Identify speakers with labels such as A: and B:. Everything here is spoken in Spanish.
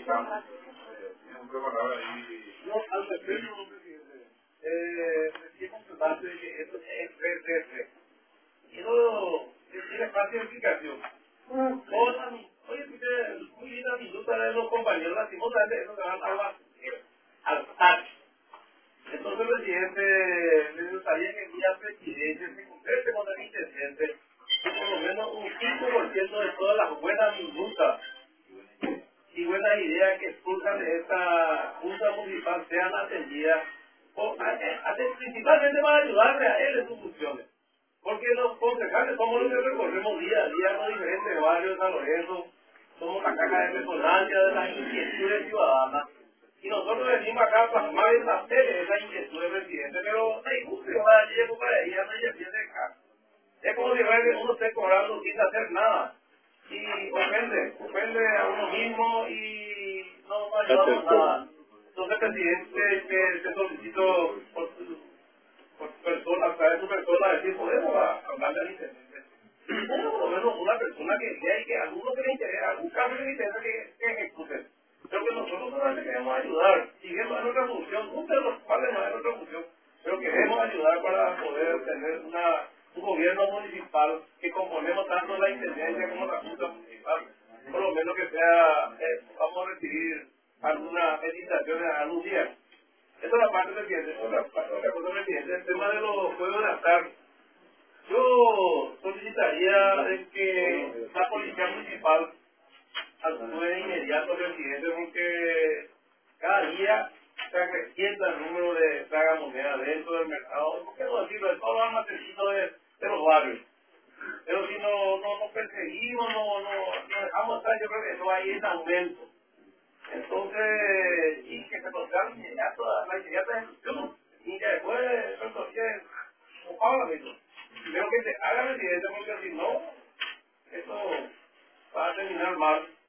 A: estamos. Tenemos preparado ahí.
B: No, al respecto, presidente. Recién constataste que esto es PCC. Quiero decir fácil explicación. Oye, muy linda minuta de los compañeros, lastimosamente eso se van al TAC. Entonces, presidente, me gustaría que el día presidente se converse con el intendente que por lo menos un 5% de todas las buenas minutas y buenas ideas que surjan de esta Junta Municipal sean atendidas, principalmente para ayudarle a él en sus funciones. Porque los concejales somos los que recorremos día a día en los diferentes barrios de San Lorenzo, somos la caja de resonancia de las inquietudes ciudadanas. Y nosotros venimos acá a plasmar en la tele esa inquietud del presidente, pero me gusta para allí, para ella, no se pierde acá. Es como si fuera que uno esté cobrando sin hacer nada. Y ofende a uno mismo y no ayuda con nada. Entonces, presidente, que te solicito por persona, a través de tu persona, decir, podemos hablarle al intendente. Bueno, por lo menos una persona que sea y que a alguno que le interesa, algún caso que le interesa que ejecute. Pero que nosotros solamente queremos ayudar, siguiendo en nuestra función, usted nos vale más de nuestra función, pero queremos ayudar para poder tener un gobierno municipal que componemos tanto la intendencia como la junta municipal, por lo menos que sea, vamos a recibir alguna meditación algún día. Esa es la parte del presidente. Otra cosa, presidente, el tema de los juegos de azar. Yo solicitaría de que la policía municipal actúe de inmediato, presidente, porque cada día se acrecienta el número de tragamonedas dentro del mercado. ¿Por qué no decirlo? De todos los almacencitos de los barrios. Pero si no perseguimos, no dejamos estar, yo creo que eso va a ir en aumento. Entonces, y que se consiga la inmediata ejecución, y que después resolver un pago, pero que se haga presidente, porque si no, eso va a terminar mal.